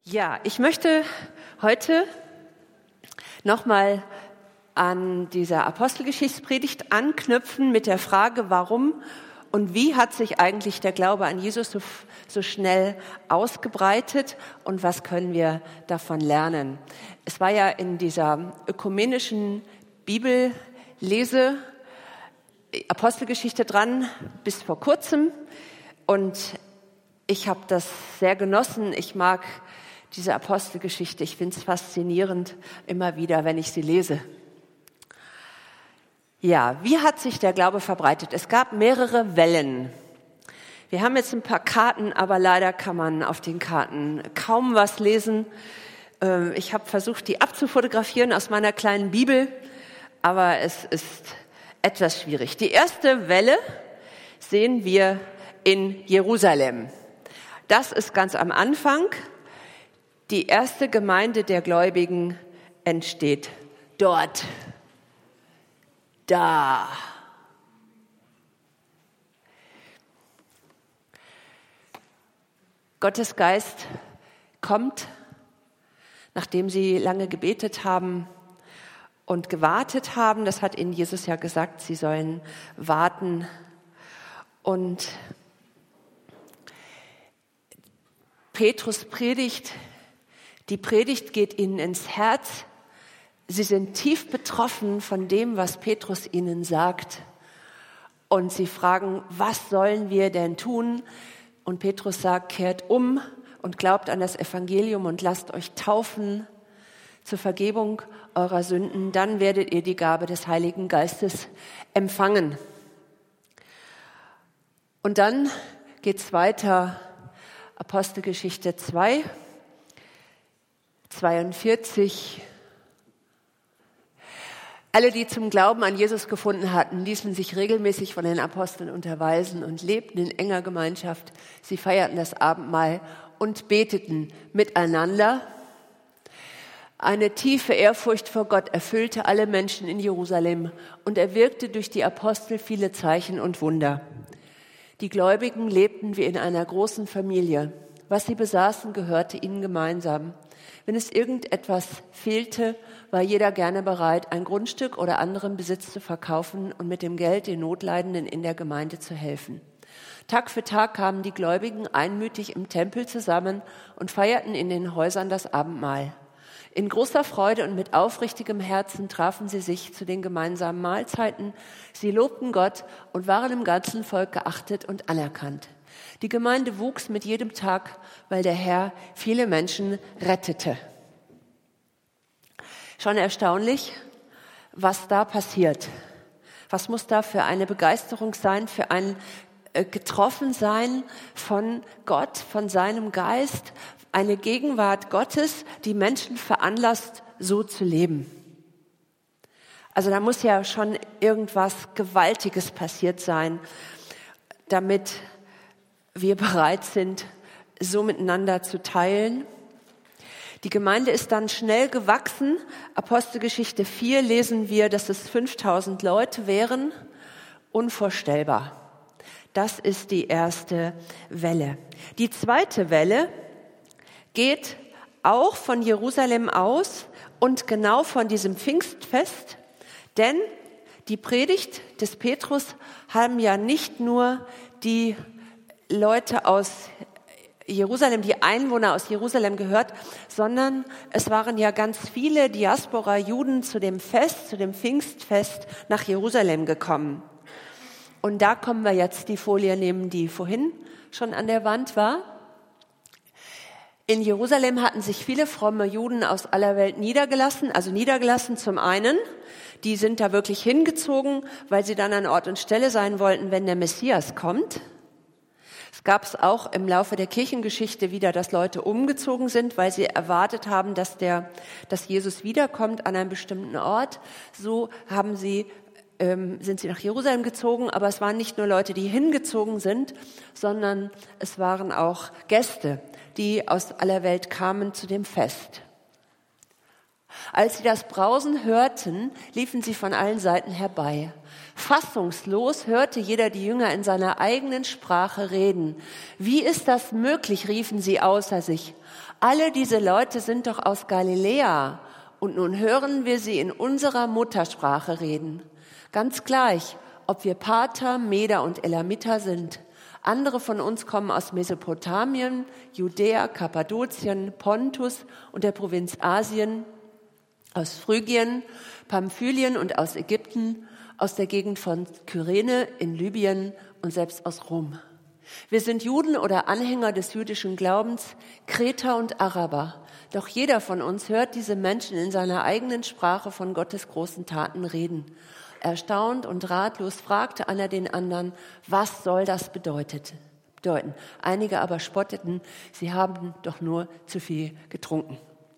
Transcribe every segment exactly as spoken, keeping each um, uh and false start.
Ja, ich möchte heute nochmal an dieser Apostelgeschichtspredigt anknüpfen mit der Frage, warum und wie hat sich eigentlich der Glaube an Jesus so, so schnell ausgebreitet und was können wir davon lernen? Es war ja in dieser ökumenischen Bibellese Apostelgeschichte dran bis vor kurzem und ich habe das sehr genossen. Ich mag diese Apostelgeschichte. Ich finde es faszinierend immer wieder, wenn ich sie lese. Ja, wie hat sich der Glaube verbreitet? Es gab mehrere Wellen. Wir haben jetzt ein paar Karten, aber leider kann man auf den Karten kaum was lesen. Ich habe versucht, die abzufotografieren aus meiner kleinen Bibel, aber es ist etwas schwierig. Die erste Welle sehen wir in Jerusalem. Das ist ganz am Anfang. Die erste Gemeinde der Gläubigen entsteht dort. Da. Gottes Geist kommt, nachdem sie lange gebetet haben und gewartet haben. Das hat ihnen Jesus ja gesagt, sie sollen warten. Und Petrus predigt. Die Predigt geht ihnen ins Herz. Sie sind tief betroffen von dem, was Petrus ihnen sagt. Und sie fragen, was sollen wir denn tun? Und Petrus sagt, kehrt um und glaubt an das Evangelium und lasst euch taufen zur Vergebung eurer Sünden. Dann werdet ihr die Gabe des Heiligen Geistes empfangen. Und dann geht's weiter. Apostelgeschichte zwei, zweiundvierzig. Alle, die zum Glauben an Jesus gefunden hatten, ließen sich regelmäßig von den Aposteln unterweisen und lebten in enger Gemeinschaft. Sie feierten das Abendmahl und beteten miteinander. Eine tiefe Ehrfurcht vor Gott erfüllte alle Menschen in Jerusalem und er wirkte durch die Apostel viele Zeichen und Wunder. Die Gläubigen lebten wie in einer großen Familie. Was sie besaßen, gehörte ihnen gemeinsam. Wenn es irgendetwas fehlte, war jeder gerne bereit, ein Grundstück oder anderen Besitz zu verkaufen und mit dem Geld den Notleidenden in der Gemeinde zu helfen. Tag für Tag kamen die Gläubigen einmütig im Tempel zusammen und feierten in den Häusern das Abendmahl. In großer Freude und mit aufrichtigem Herzen trafen sie sich zu den gemeinsamen Mahlzeiten. Sie lobten Gott und waren im ganzen Volk geachtet und anerkannt. Die Gemeinde wuchs mit jedem Tag, weil der Herr viele Menschen rettete. Schon erstaunlich, was da passiert. Was muss da für eine Begeisterung sein, für ein äh, Getroffensein von Gott, von seinem Geist, eine Gegenwart Gottes, die Menschen veranlasst, so zu leben. Also da muss ja schon irgendwas Gewaltiges passiert sein, damit wir bereit sind, so miteinander zu teilen. Die Gemeinde ist dann schnell gewachsen. Apostelgeschichte vier lesen wir, dass es fünftausend Leute wären. Unvorstellbar. Das ist die erste Welle. Die zweite Welle geht auch von Jerusalem aus und genau von diesem Pfingstfest, denn die Predigt des Petrus haben ja nicht nur die Leute aus Jerusalem, die Einwohner aus Jerusalem gehört, sondern es waren ja ganz viele Diaspora-Juden zu dem Fest, zu dem Pfingstfest nach Jerusalem gekommen. Und da kommen wir jetzt die Folie nehmen, die vorhin schon an der Wand war. In Jerusalem hatten sich viele fromme Juden aus aller Welt niedergelassen, also niedergelassen zum einen, die sind da wirklich hingezogen, weil sie dann an Ort und Stelle sein wollten, wenn der Messias kommt. Es gab es auch im Laufe der Kirchengeschichte wieder, dass Leute umgezogen sind, weil sie erwartet haben, dass der, dass Jesus wiederkommt an einem bestimmten Ort. So haben sie, ähm, sind sie nach Jerusalem gezogen, aber es waren nicht nur Leute, die hingezogen sind, sondern es waren auch Gäste, die aus aller Welt kamen zu dem Fest. Als sie das Brausen hörten, liefen sie von allen Seiten herbei. Fassungslos hörte jeder die Jünger in seiner eigenen Sprache reden. Wie ist das möglich, riefen sie außer sich. Alle diese Leute sind doch aus Galiläa und nun hören wir sie in unserer Muttersprache reden. Ganz gleich, ob wir Parther, Meder und Elamiter sind. Andere von uns kommen aus Mesopotamien, Judäa, Kappadokien, Pontus und der Provinz Asien, aus Phrygien, Pamphylien und aus Ägypten, aus der Gegend von Kyrene in Libyen und selbst aus Rom. Wir sind Juden oder Anhänger des jüdischen Glaubens, Kreter und Araber. Doch jeder von uns hört diese Menschen in seiner eigenen Sprache von Gottes großen Taten reden. Erstaunt und ratlos fragte einer den anderen, was soll das bedeutet, bedeuten? Einige aber spotteten, sie haben doch nur zu viel getrunken.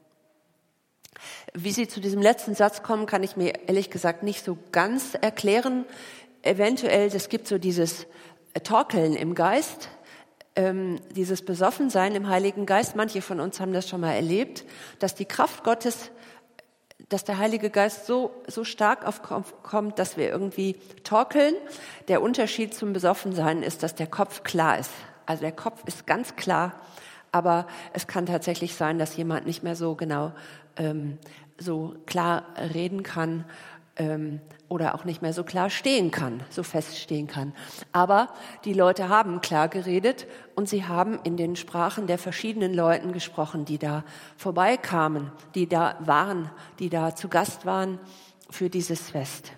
Wie sie zu diesem letzten Satz kommen, kann ich mir ehrlich gesagt nicht so ganz erklären. Eventuell, es gibt so dieses Torkeln im Geist, ähm, dieses Besoffensein im Heiligen Geist. Manche von uns haben das schon mal erlebt, dass die Kraft Gottes, dass der Heilige Geist so, so stark aufkommt, dass wir irgendwie torkeln. Der Unterschied zum Besoffensein ist, dass der Kopf klar ist. Also der Kopf ist ganz klar, aber es kann tatsächlich sein, dass jemand nicht mehr so genau ähm, so klar reden kann ähm, oder auch nicht mehr so klar stehen kann, so fest stehen kann. Aber die Leute haben klar geredet und sie haben in den Sprachen der verschiedenen Leuten gesprochen, die da vorbeikamen, die da waren, die da zu Gast waren für dieses Fest.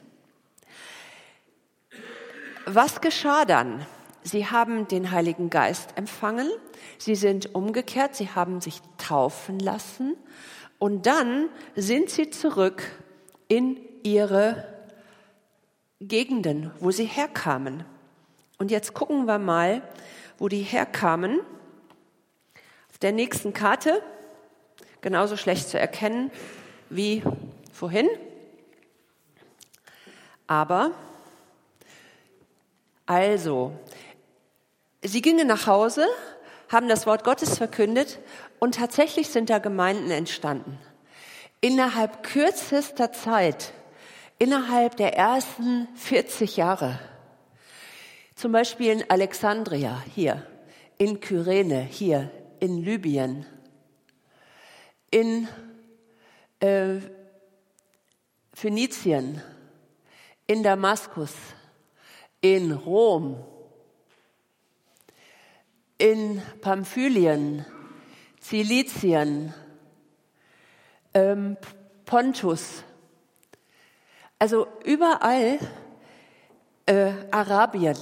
Was geschah dann? Sie haben den Heiligen Geist empfangen, sie sind umgekehrt, sie haben sich taufen lassen und dann sind sie zurück in ihre Gegenden, wo sie herkamen. Und jetzt gucken wir mal, wo die herkamen. Auf der nächsten Karte, genauso schlecht zu erkennen wie vorhin. Aber, also, sie gingen nach Hause, haben das Wort Gottes verkündet und tatsächlich sind da Gemeinden entstanden. Innerhalb kürzester Zeit, innerhalb der ersten vierzig Jahre. Zum Beispiel in Alexandria hier, in Kyrene hier, in Libyen, in äh, Phönizien, in Damaskus, in Rom, in Pamphylien, Zilizien, ähm, Pontus, also überall äh, Arabien,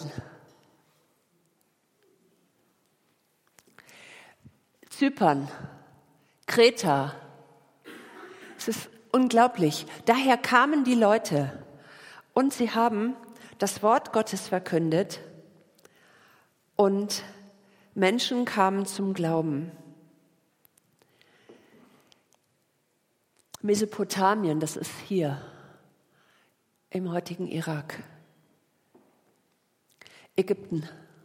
Zypern, Kreta. Es ist unglaublich. Daher kamen die Leute und sie haben das Wort Gottes verkündet und Menschen kamen zum Glauben. Mesopotamien, das ist hier im heutigen Irak. Ägypten.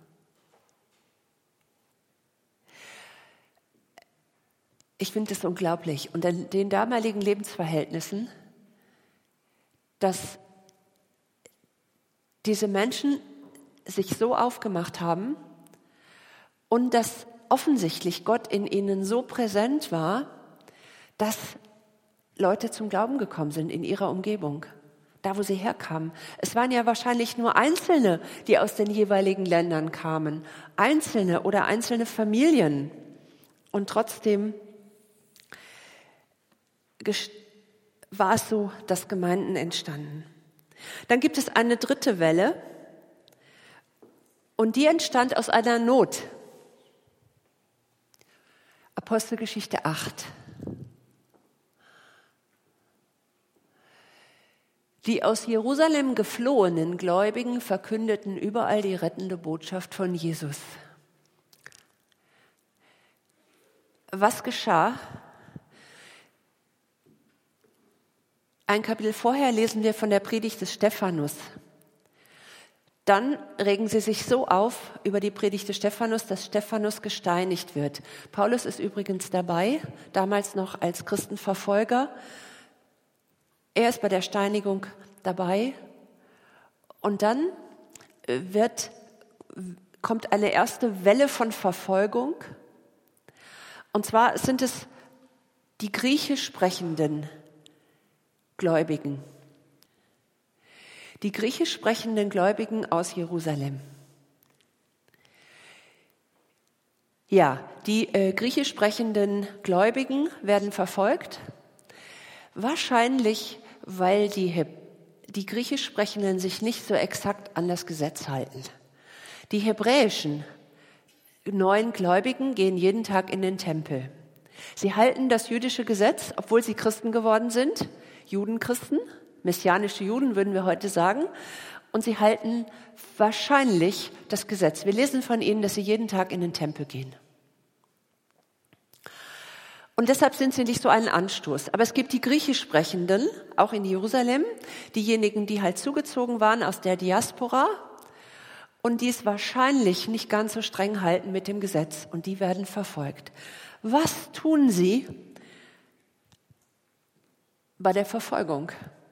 Ich finde es unglaublich. Und in den damaligen Lebensverhältnissen, dass diese Menschen sich so aufgemacht haben und dass offensichtlich Gott in ihnen so präsent war, dass Leute zum Glauben gekommen sind in ihrer Umgebung, da wo sie herkamen. Es waren ja wahrscheinlich nur Einzelne, die aus den jeweiligen Ländern kamen, Einzelne oder einzelne Familien. Und trotzdem war es so, dass Gemeinden entstanden. Dann gibt es eine dritte Welle und die entstand aus einer Not. Apostelgeschichte acht. Die aus Jerusalem geflohenen Gläubigen verkündeten überall die rettende Botschaft von Jesus. Was geschah? Ein Kapitel vorher lesen wir von der Predigt des Stephanus. Dann regen sie sich so auf über die Predigt des Stephanus, dass Stephanus gesteinigt wird. Paulus ist übrigens dabei, damals noch als Christenverfolger. Er ist bei der Steinigung dabei und dann wird, kommt eine erste Welle von Verfolgung. Und zwar sind es die griechisch sprechenden Gläubigen. Die griechisch sprechenden Gläubigen aus Jerusalem. Ja, die äh, griechisch sprechenden Gläubigen werden verfolgt. Wahrscheinlich, weil die, He- die griechisch sprechenden sich nicht so exakt an das Gesetz halten. Die hebräischen neuen Gläubigen gehen jeden Tag in den Tempel. Sie halten das jüdische Gesetz, obwohl sie Christen geworden sind, Judenchristen, messianische Juden würden wir heute sagen, und sie halten wahrscheinlich das Gesetz. Wir lesen von ihnen, dass sie jeden Tag in den Tempel gehen. Und deshalb sind sie nicht so ein Anstoß. Aber es gibt die griechisch Sprechenden, auch in Jerusalem, diejenigen, die halt zugezogen waren aus der Diaspora und die es wahrscheinlich nicht ganz so streng halten mit dem Gesetz und die werden verfolgt. Was tun sie bei der Verfolgung?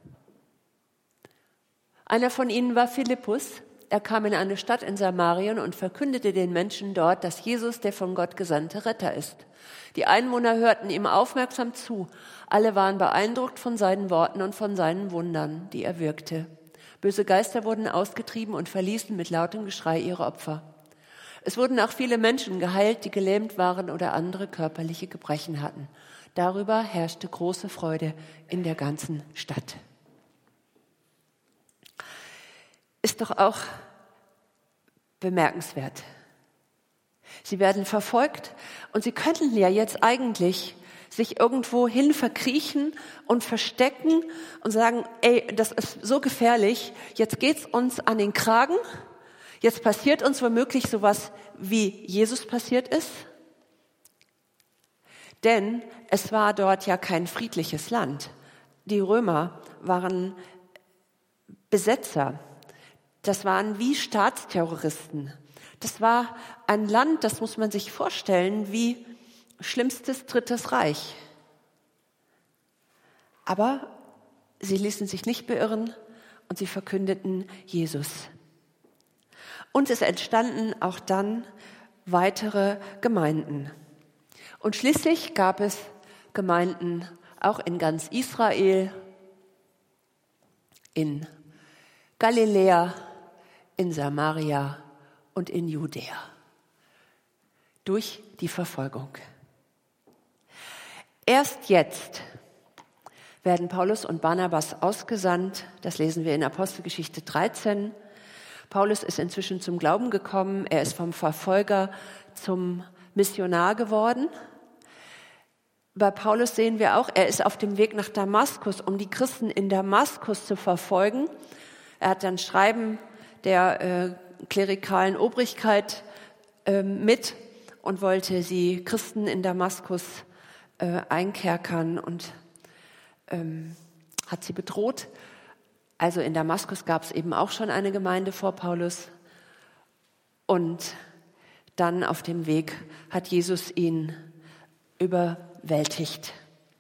Einer von ihnen war Philippus. Er kam in eine Stadt in Samarien und verkündete den Menschen dort, dass Jesus der von Gott gesandte Retter ist. Die Einwohner hörten ihm aufmerksam zu. Alle waren beeindruckt von seinen Worten und von seinen Wundern, die er wirkte. Böse Geister wurden ausgetrieben und verließen mit lautem Geschrei ihre Opfer. Es wurden auch viele Menschen geheilt, die gelähmt waren oder andere körperliche Gebrechen hatten. Darüber herrschte große Freude in der ganzen Stadt. Ist doch auch bemerkenswert. Sie werden verfolgt und sie könnten ja jetzt eigentlich sich irgendwo hin verkriechen und verstecken und sagen, ey, das ist so gefährlich, jetzt geht's uns an den Kragen, jetzt passiert uns womöglich sowas, wie Jesus passiert ist. Denn es war dort ja kein friedliches Land. Die Römer waren Besetzer. Das waren wie Staatsterroristen. Das war ein Land, das muss man sich vorstellen, wie schlimmstes Drittes Reich. Aber sie ließen sich nicht beirren und sie verkündeten Jesus. Und es entstanden auch dann weitere Gemeinden. Und schließlich gab es Gemeinden auch in ganz Israel, in Galiläa, in Samaria und in Judäa. Durch die Verfolgung. Erst jetzt werden Paulus und Barnabas ausgesandt. Das lesen wir in Apostelgeschichte dreizehn. Paulus ist inzwischen zum Glauben gekommen. Er ist vom Verfolger zum Missionar geworden. Bei Paulus sehen wir auch, er ist auf dem Weg nach Damaskus, um die Christen in Damaskus zu verfolgen. Er hat dann Schreiben der äh, klerikalen Obrigkeit äh, mit und wollte die Christen in Damaskus äh, einkerkern und ähm, hat sie bedroht. Also in Damaskus gab es eben auch schon eine Gemeinde vor Paulus. Und dann auf dem Weg hat Jesus ihn überwältigt.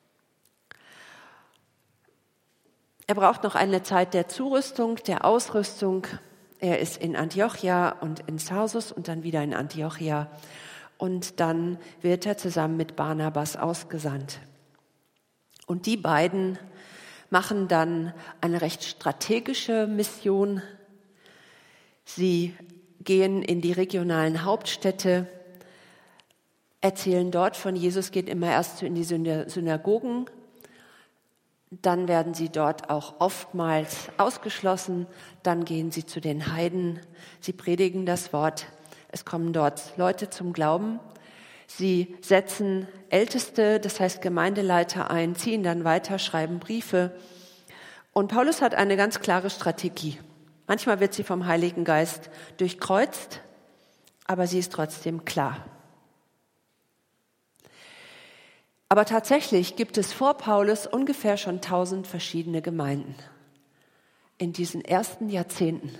Er braucht noch eine Zeit der Zurüstung, der Ausrüstung. Er ist in Antiochia und in Tarsus und dann wieder in Antiochia. Und dann wird er zusammen mit Barnabas ausgesandt. Und die beiden machen dann eine recht strategische Mission. Sie gehen in die regionalen Hauptstädte, erzählen dort von Jesus, geht immer erst in die Synagogen. Dann werden sie dort auch oftmals ausgeschlossen. Dann gehen sie zu den Heiden. Sie predigen das Wort. Es kommen dort Leute zum Glauben. Sie setzen Älteste, das heißt Gemeindeleiter ein, ziehen dann weiter, schreiben Briefe. Und Paulus hat eine ganz klare Strategie. Manchmal wird sie vom Heiligen Geist durchkreuzt, aber sie ist trotzdem klar. Aber tatsächlich gibt es vor Paulus ungefähr schon tausend verschiedene Gemeinden in diesen ersten Jahrzehnten.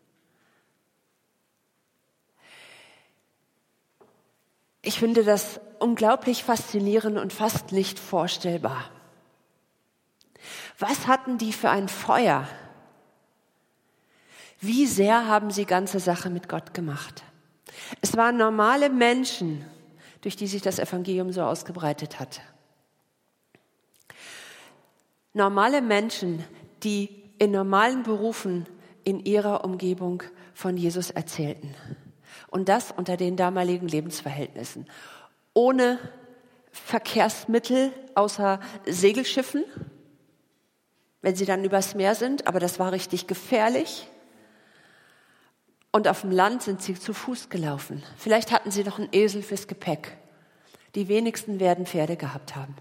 Ich finde das unglaublich faszinierend und fast nicht vorstellbar. Was hatten die für ein Feuer? Wie sehr haben sie ganze Sache mit Gott gemacht? Es waren normale Menschen, durch die sich das Evangelium so ausgebreitet hat. Normale Menschen, die in normalen Berufen in ihrer Umgebung von Jesus erzählten. Und das unter den damaligen Lebensverhältnissen. Ohne Verkehrsmittel außer Segelschiffen, wenn sie dann übers Meer sind, aber das war richtig gefährlich. Und auf dem Land sind sie zu Fuß gelaufen. Vielleicht hatten sie noch einen Esel fürs Gepäck. Die wenigsten werden Pferde gehabt haben.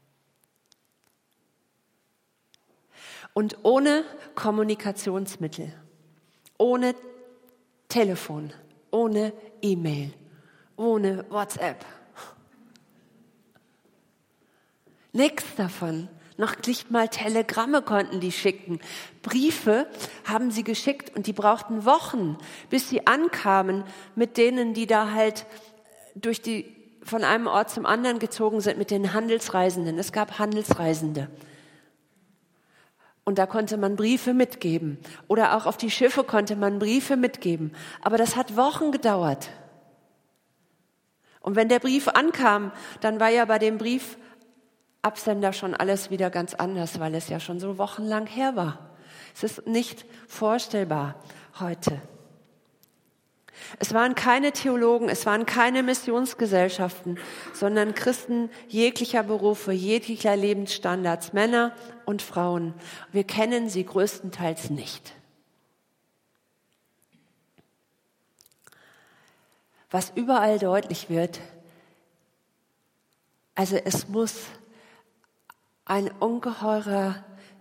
Und ohne Kommunikationsmittel, ohne Telefon, ohne E-Mail, ohne WhatsApp. Nichts davon. Noch nicht mal Telegramme konnten die schicken. Briefe haben sie geschickt und die brauchten Wochen, bis sie ankamen mit denen, die da halt durch die, von einem Ort zum anderen gezogen sind, mit den Handelsreisenden. Es gab Handelsreisende. Und da konnte man Briefe mitgeben. Oder auch auf die Schiffe konnte man Briefe mitgeben. Aber das hat Wochen gedauert. Und wenn der Brief ankam, dann war ja bei dem Brief Absender schon alles wieder ganz anders, weil es ja schon so wochenlang her war. Es ist nicht vorstellbar heute. Es waren keine Theologen, es waren keine Missionsgesellschaften, sondern Christen jeglicher Berufe, jeglicher Lebensstandards, Männer und Frauen. Wir kennen sie größtenteils nicht. Was überall deutlich wird, also es muss ein ungeheurer,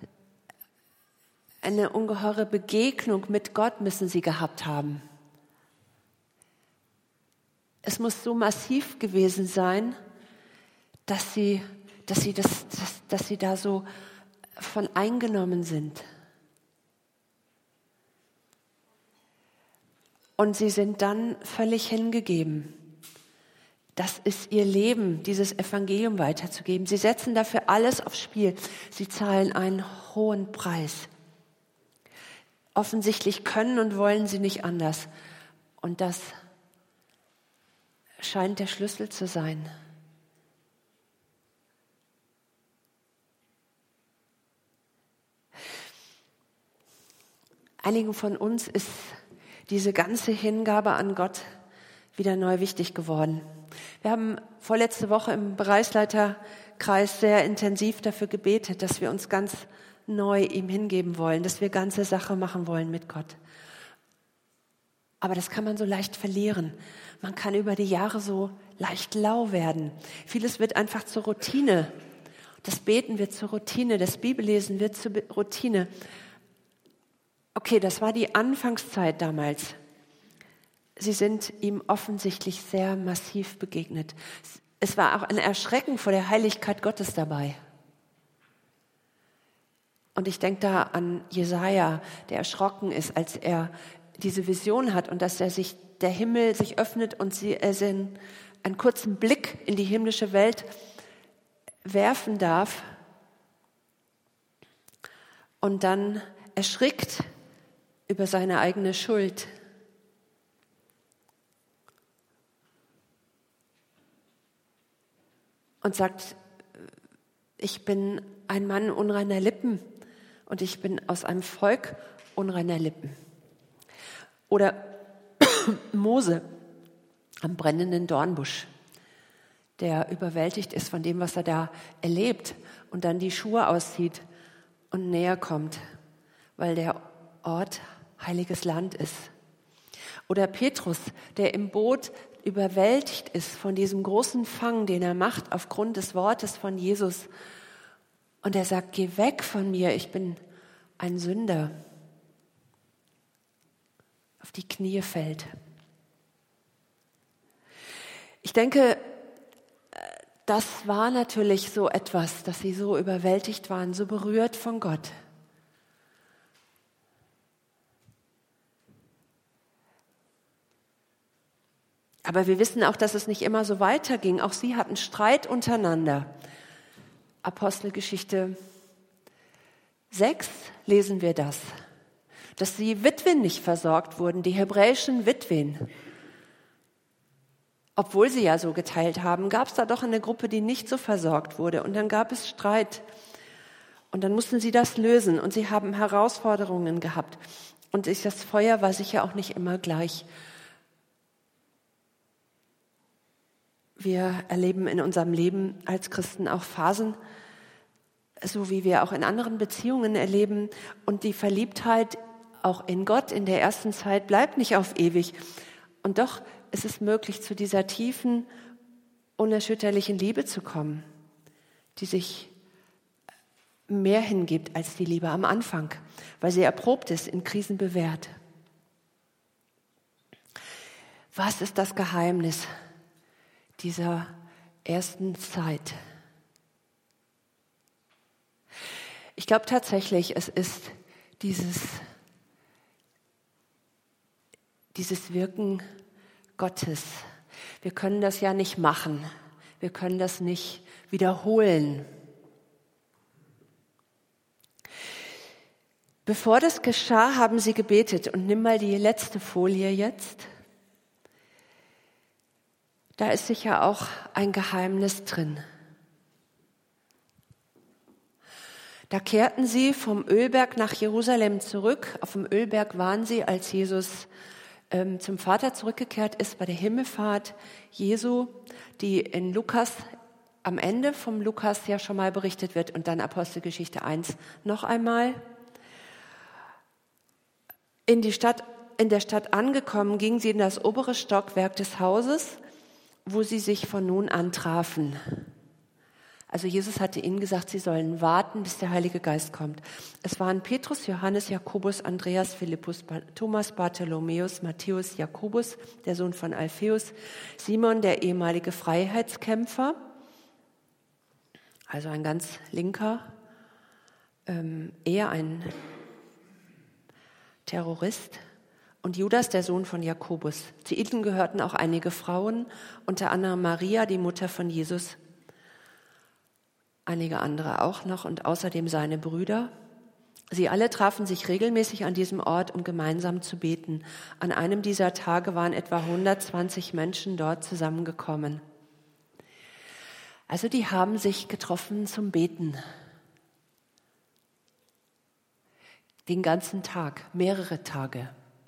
eine ungeheure Begegnung mit Gott müssen sie gehabt haben. Es muss so massiv gewesen sein, dass sie, dass sie, das, dass, dass sie da so von eingenommen sind. Und sie sind dann völlig hingegeben. Das ist ihr Leben, dieses Evangelium weiterzugeben. Sie setzen dafür alles aufs Spiel. Sie zahlen einen hohen Preis. Offensichtlich können und wollen sie nicht anders. Und das scheint der Schlüssel zu sein. Einigen von uns ist diese ganze Hingabe an Gott wieder neu wichtig geworden. Wir haben vorletzte Woche im Bereichsleiterkreis sehr intensiv dafür gebetet, dass wir uns ganz neu ihm hingeben wollen, dass wir ganze Sache machen wollen mit Gott. Aber das kann man so leicht verlieren. Man kann über die Jahre so leicht lau werden. Vieles wird einfach zur Routine. Das Beten wird zur Routine, das Bibellesen wird zur Routine. Okay, das war die Anfangszeit damals. Sie sind ihm offensichtlich sehr massiv begegnet. Es war auch ein Erschrecken vor der Heiligkeit Gottes dabei. Und ich denke da an Jesaja, der erschrocken ist, als er diese Vision hat und dass er sich, der Himmel sich öffnet und sie er einen, einen kurzen Blick in die himmlische Welt werfen darf und dann erschrickt über seine eigene Schuld. Und sagt, ich bin ein Mann unreiner Lippen und ich bin aus einem Volk unreiner Lippen. Oder Mose am brennenden Dornbusch, der überwältigt ist von dem, was er da erlebt und dann die Schuhe auszieht und näher kommt, weil der Ort heiliges Land ist. Oder Petrus, der im Boot überwältigt ist von diesem großen Fang, den er macht aufgrund des Wortes von Jesus. Und er sagt, geh weg von mir, ich bin ein Sünder. Auf die Knie fällt. Ich denke, das war natürlich so etwas, dass sie so überwältigt waren, so berührt von Gott. Aber wir wissen auch, dass es nicht immer so weiterging. Auch sie hatten Streit untereinander. Apostelgeschichte sechs lesen wir das, dass die Witwen nicht versorgt wurden, die hebräischen Witwen. Obwohl sie ja so geteilt haben, gab es da doch eine Gruppe, die nicht so versorgt wurde. Und dann gab es Streit. Und dann mussten sie das lösen. Und sie haben Herausforderungen gehabt. Und das Feuer war sicher auch nicht immer gleich. Wir erleben in unserem Leben als Christen auch Phasen, so wie wir auch in anderen Beziehungen erleben. Und die Verliebtheit auch in Gott in der ersten Zeit bleibt nicht auf ewig. Und doch ist es möglich, zu dieser tiefen, unerschütterlichen Liebe zu kommen, die sich mehr hingibt als die Liebe am Anfang, weil sie erprobt ist, in Krisen bewährt. Was ist das Geheimnis dieser ersten Zeit? Ich glaube tatsächlich, es ist dieses, dieses Wirken Gottes. Wir können das ja nicht machen. Wir können das nicht wiederholen. Bevor das geschah, haben sie gebetet. Und nimm mal die letzte Folie jetzt. Da ist sicher auch ein Geheimnis drin. Da kehrten sie vom Ölberg nach Jerusalem zurück. Auf dem Ölberg waren sie, als Jesus ähm, zum Vater zurückgekehrt ist bei der Himmelfahrt Jesu, die in Lukas, am Ende vom Lukas ja schon mal berichtet wird und dann Apostelgeschichte eins noch einmal. In die Stadt, in der Stadt angekommen, gingen sie in das obere Stockwerk des Hauses, wo sie sich von nun an trafen. Also Jesus hatte ihnen gesagt, sie sollen warten, bis der Heilige Geist kommt. Es waren Petrus, Johannes, Jakobus, Andreas, Philippus, Thomas, Bartholomäus, Matthäus, Jakobus, der Sohn von Alpheus, Simon, der ehemalige Freiheitskämpfer, also ein ganz linker, ähm, eher ein Terrorist, und Judas, der Sohn von Jakobus. Zu ihnen gehörten auch einige Frauen, unter anderem Maria, die Mutter von Jesus, einige andere auch noch und außerdem seine Brüder. Sie alle trafen sich regelmäßig an diesem Ort, um gemeinsam zu beten. An einem dieser Tage waren etwa hundertzwanzig Menschen dort zusammengekommen. Also die haben sich getroffen zum Beten. Den ganzen Tag, mehrere Tage.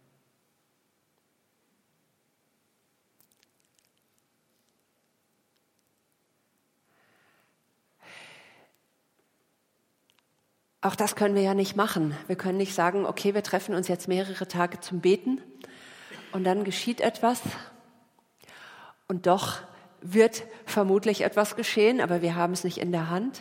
Auch das können wir ja nicht machen. Wir können nicht sagen, okay, wir treffen uns jetzt mehrere Tage zum Beten und dann geschieht etwas und doch wird vermutlich etwas geschehen, aber wir haben es nicht in der Hand.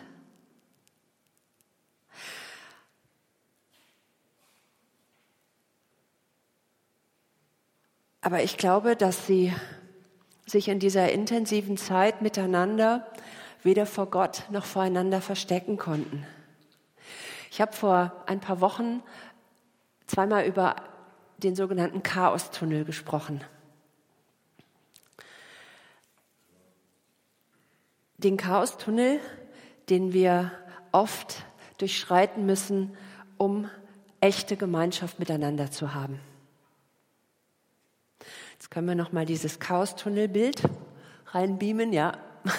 Aber ich glaube, dass sie sich in dieser intensiven Zeit miteinander weder vor Gott noch voreinander verstecken konnten. Ich habe vor ein paar Wochen zweimal über den sogenannten Chaostunnel gesprochen. Den Chaostunnel, den wir oft durchschreiten müssen, um echte Gemeinschaft miteinander zu haben. Jetzt können wir noch mal dieses Chaostunnelbild reinbeamen, ja.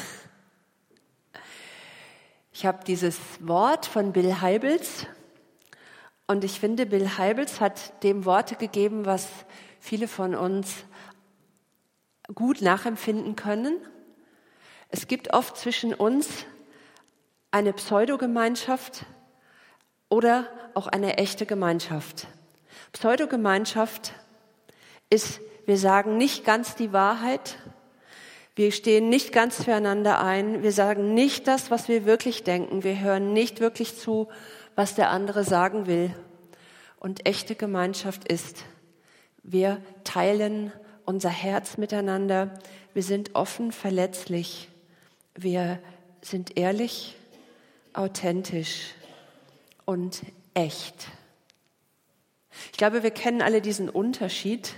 Ich habe dieses Wort von Bill Hybels und ich finde, Bill Hybels hat dem Worte gegeben, was viele von uns gut nachempfinden können. Es gibt oft zwischen uns eine Pseudogemeinschaft oder auch eine echte Gemeinschaft. Pseudogemeinschaft ist, wir sagen nicht ganz die Wahrheit, wir stehen nicht ganz füreinander ein, wir sagen nicht das, was wir wirklich denken, wir hören nicht wirklich zu, was der andere sagen will. Und echte Gemeinschaft ist, wir teilen unser Herz miteinander, wir sind offen, verletzlich, wir sind ehrlich, authentisch und echt. Ich glaube, wir kennen alle diesen Unterschied.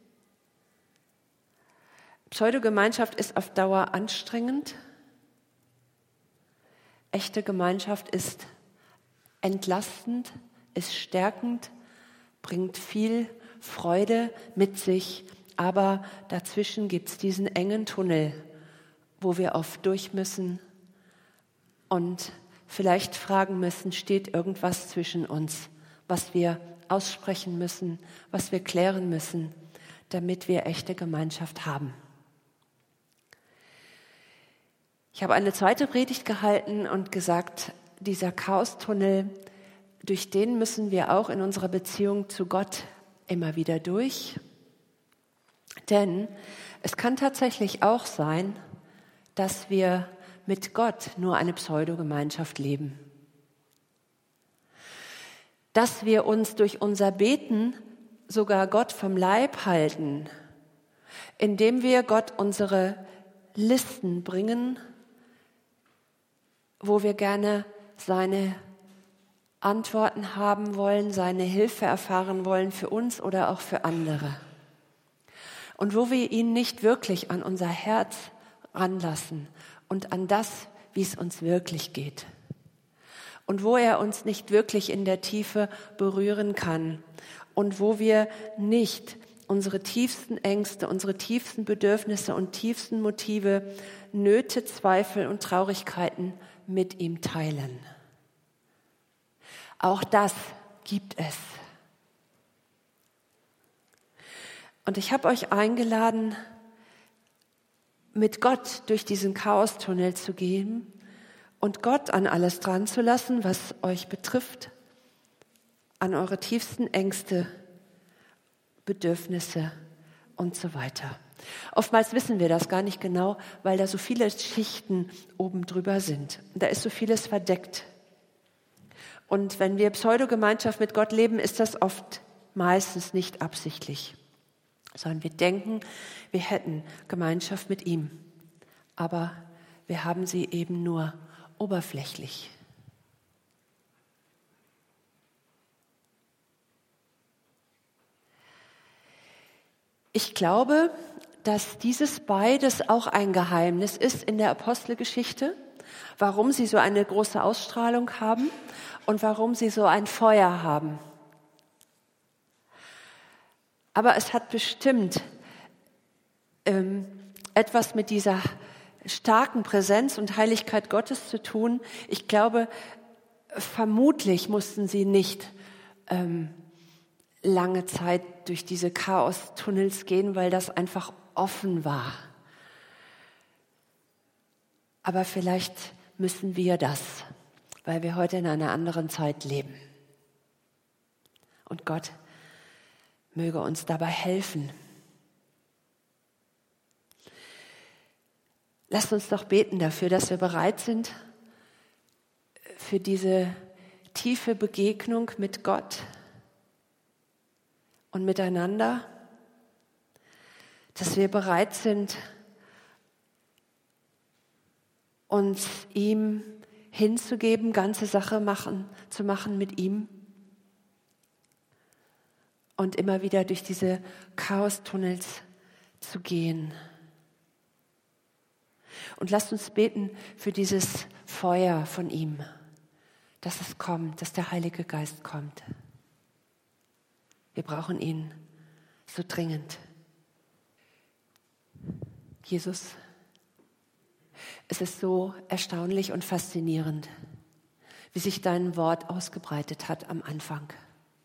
Pseudogemeinschaft ist auf Dauer anstrengend. Echte Gemeinschaft ist entlastend, ist stärkend, bringt viel Freude mit sich, aber dazwischen gibt es diesen engen Tunnel, wo wir oft durch müssen und vielleicht fragen müssen, steht irgendwas zwischen uns, was wir aussprechen müssen, was wir klären müssen, damit wir echte Gemeinschaft haben. Ich habe eine zweite Predigt gehalten und gesagt, dieser Chaostunnel, durch den müssen wir auch in unserer Beziehung zu Gott immer wieder durch. Denn es kann tatsächlich auch sein, dass wir mit Gott nur eine Pseudogemeinschaft leben. Dass wir uns durch unser Beten sogar Gott vom Leib halten, indem wir Gott unsere Listen bringen, wo wir gerne seine Antworten haben wollen, seine Hilfe erfahren wollen für uns oder auch für andere. Und wo wir ihn nicht wirklich an unser Herz ranlassen und an das, wie es uns wirklich geht. Und wo er uns nicht wirklich in der Tiefe berühren kann und wo wir nicht unsere tiefsten Ängste, unsere tiefsten Bedürfnisse und tiefsten Motive, Nöte, Zweifel und Traurigkeiten mit ihm teilen. Auch das gibt es. Und ich habe euch eingeladen, mit Gott durch diesen Chaostunnel zu gehen und Gott an alles dran zu lassen, was euch betrifft, an eure tiefsten Ängste, Bedürfnisse und so weiter. Oftmals wissen wir das gar nicht genau, weil da so viele Schichten oben drüber sind. Da ist so vieles verdeckt. Und wenn wir Pseudogemeinschaft mit Gott leben, ist das oft meistens nicht absichtlich, sondern wir denken, wir hätten Gemeinschaft mit ihm. Aber wir haben sie eben nur oberflächlich. Ich glaube, dass dieses beides auch ein Geheimnis ist in der Apostelgeschichte, warum sie so eine große Ausstrahlung haben und warum sie so ein Feuer haben. Aber es hat bestimmt ähm, etwas mit dieser starken Präsenz und Heiligkeit Gottes zu tun. Ich glaube, vermutlich mussten sie nicht ähm, lange Zeit durch diese Chaos-Tunnels gehen, weil das einfach offen war. Aber vielleicht müssen wir das, weil wir heute in einer anderen Zeit leben. Und Gott möge uns dabei helfen. Lasst uns doch beten dafür, dass wir bereit sind für diese tiefe Begegnung mit Gott und miteinander, dass wir bereit sind, uns ihm hinzugeben, ganze Sache machen, zu machen mit ihm und immer wieder durch diese Chaostunnels zu gehen. Und lasst uns beten für dieses Feuer von ihm, dass es kommt, dass der Heilige Geist kommt. Wir brauchen ihn so dringend. Jesus, es ist so erstaunlich und faszinierend, wie sich dein Wort ausgebreitet hat am Anfang.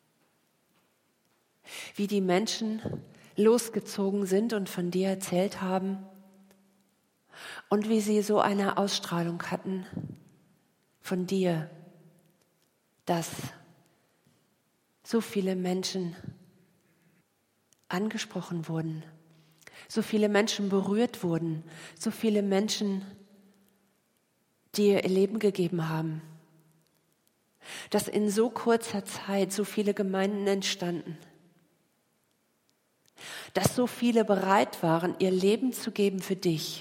Wie die Menschen losgezogen sind und von dir erzählt haben und wie sie so eine Ausstrahlung hatten von dir, dass so viele Menschen angesprochen wurden, so viele Menschen berührt wurden, so viele Menschen dir ihr Leben gegeben haben, dass in so kurzer Zeit so viele Gemeinden entstanden, dass so viele bereit waren, ihr Leben zu geben für dich.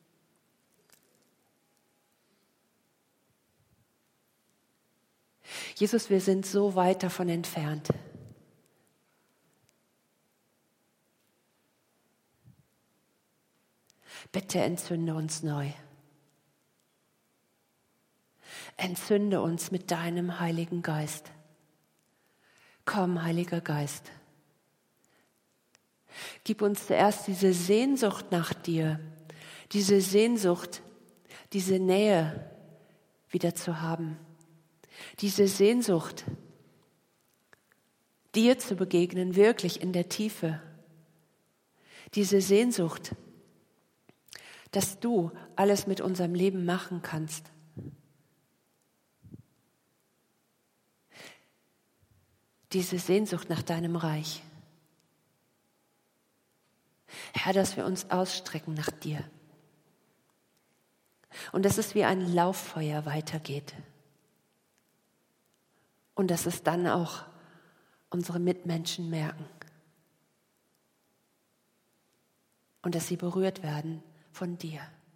Jesus, wir sind so weit davon entfernt. Bitte entzünde uns neu. Entzünde uns mit deinem Heiligen Geist. Komm, Heiliger Geist. Gib uns zuerst diese Sehnsucht nach dir, diese Sehnsucht, diese Nähe wieder zu haben, diese Sehnsucht, dir zu begegnen, wirklich in der Tiefe, diese Sehnsucht, dass du alles mit unserem Leben machen kannst. Diese Sehnsucht nach deinem Reich. Herr, dass wir uns ausstrecken nach dir. Und dass es wie ein Lauffeuer weitergeht. Und dass es dann auch unsere Mitmenschen merken. Und dass sie berührt werden von dir.